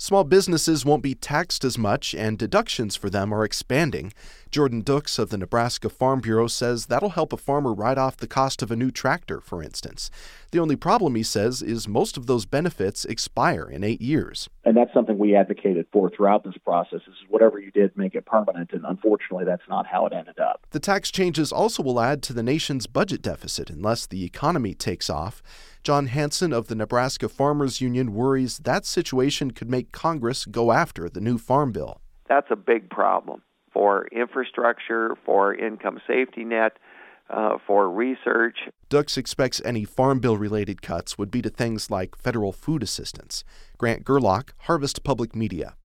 Small businesses won't be taxed as much, and deductions for them are expanding. Jordan Dux of the Nebraska Farm Bureau says that'll help a farmer write off the cost of a new tractor, for instance. The only problem, he says, is most of those benefits expire in 8 years. And that's something we advocated for throughout this process, is whatever you did, make it permanent, and unfortunately that's not how it ended up. The tax changes also will add to the nation's budget deficit unless the economy takes off. John Hansen of the Nebraska Farmers Union worries that situation could make Congress go after the new farm bill. That's a big problem for infrastructure, for income safety net, for research. Dux expects any farm bill-related cuts would be to things like federal food assistance. Grant Gerlach, Harvest Public Media.